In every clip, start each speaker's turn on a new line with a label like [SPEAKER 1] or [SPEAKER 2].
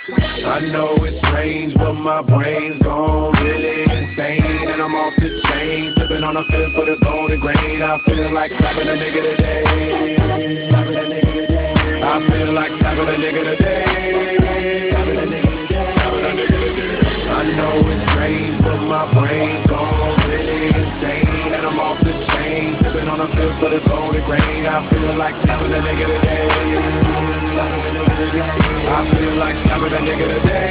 [SPEAKER 1] I know it's strange, but my brain's gone really insane. And I'm off the chain, sipping on a fifth for the golden grain. I feel like slapping a nigga today. Slapping a nigga today. I feel like slapping a nigga today. Slapping a nigga today. Slapping a nigga today. I know it's strange, but my brain's gone really insane. And I'm off the chain, sipping on a fifth for the golden grain. I feel like slapping a nigga today. Slapping a nigga today. I feel like slapping a nigga today.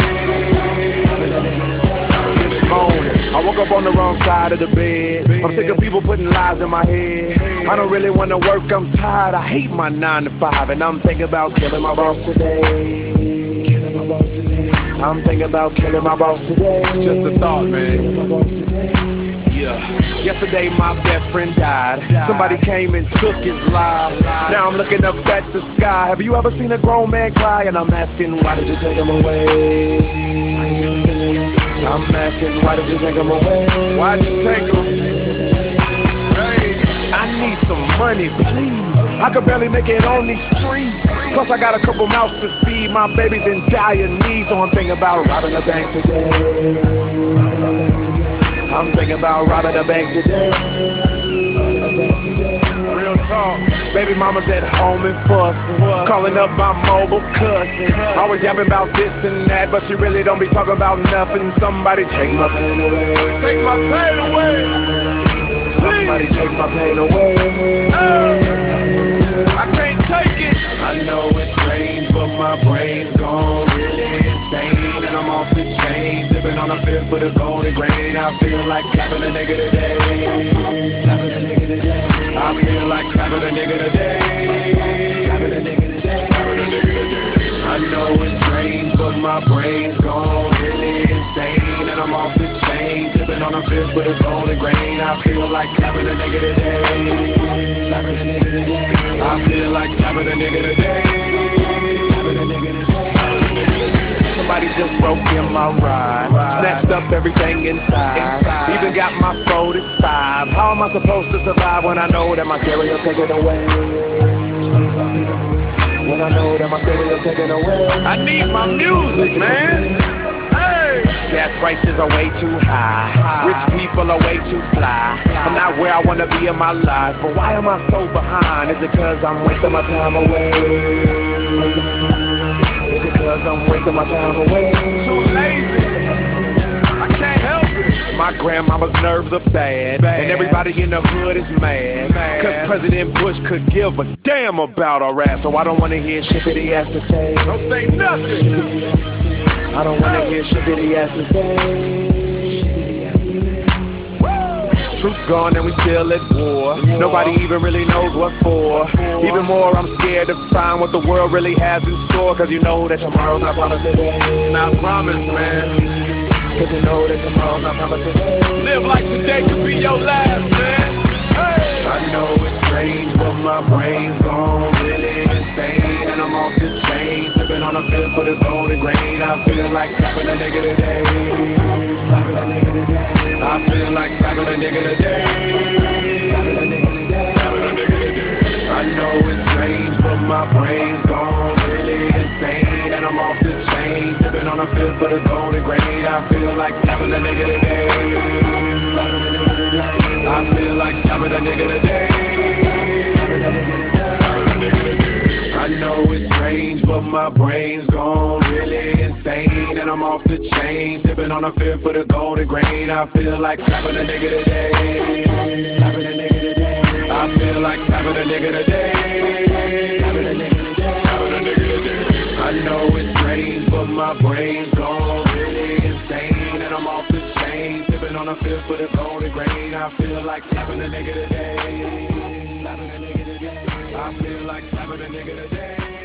[SPEAKER 1] This morning, I woke up on the wrong side of the bed. I'm sick of people putting lies in my head. I don't really want to work, I'm tired. I hate my 9 to 5, and I'm thinking about killing my boss today. Killing my boss today. I'm thinking about killing my boss today. It's just a thought, man. Yeah. Yesterday my best friend died. Somebody came and took his life. Now I'm looking up at the sky. Have you ever seen a grown man cry? And I'm asking, why did you take him away? I'm asking, why did you take him away? Why'd you take him? Hey, I need some money, please. I could barely make it on these streets. Plus I got a couple mouths to feed. My baby's in dire need, so I'm thinking about robbing a bank today. I'm thinking about robbing the bank today. Real talk. Baby mama's at home and fussing, calling up my mobile cussing. Always yapping about this and that, but she really don't be talking about nothing. Somebody take my pain away. Take my pain away. Somebody take my pain away. I can't take it. I know it's strange, but my brain's gone really insane. And I'm off the chain, sipping on a fifth for the golden grain. I feel like slapping a nigga today. Slapping a nigga today. I feel like slapping a nigga today. Slapping a nigga today. Slapping a nigga today. I know it's strange, but my brain's gone really insane. And I'm off the chain, sipping on a fifth for the golden grain. I feel like slapping a nigga today. Slapping a nigga today. I feel like slapping a nigga today. Slapping a nigga today. Somebody just broke in my ride, snatched up everything inside. Even got my 45. How am I supposed to survive when I know that my stereo taken away? When I know that my stereo taken away. I need my music, man. Hey. Gas prices are way too high. Rich people are way too fly. I'm not where I wanna be in my life, but why am I so behind? Is it 'cause I'm wasting my time away? Is it 'cause I'm wasting my time away? Too lazy. I can't help it. My grandmama's nerves are bad, and everybody in the hood is mad. 'Cause President Bush could give a damn about our ass. So I don't wanna hear shit that he has to say. Don't say nothing. I don't wanna hear shit that he has to say. Truth's gone and we still at war. Nobody even really knows what for. Even more, I'm scared to find what the world really has in store. 'Cause you know that tomorrow's not promised today. Not promised, man. 'Cause you know that tomorrow's not promised today. Live like today could be your last, man. Hey. I know it's strange, but my brain's gone really insane. And I'm off the chain, sipping on a fifth for the golden grain. I feel like slapping a nigga today. Slapping a nigga today. I feel like slapping a nigga today. Slapping a nigga today. Slapping a nigga today. I know it's strange, but my brain's gone really insane. And I'm off the chain, sipping on a fifth for the golden grain. I feel like slapping a nigga today. Slapping a nigga today. I feel like slapping a nigga today. Slapping a nigga today. Slapping a nigga today. I know it's strange, but my brain's gone really insane. And I'm off the chain, sipping on a fifth for the golden grain. I feel like slapping a nigga today. Slapping a nigga today. I feel like slapping a nigga today. Slapping a nigga today. Slapping a nigga today. I know it's strange, but my brain's gone really insane. And I'm off the chain, sipping on a fifth for the golden grain. I feel like slapping a nigga today. Slapping a nigga today. I feel like slapping a nigga today.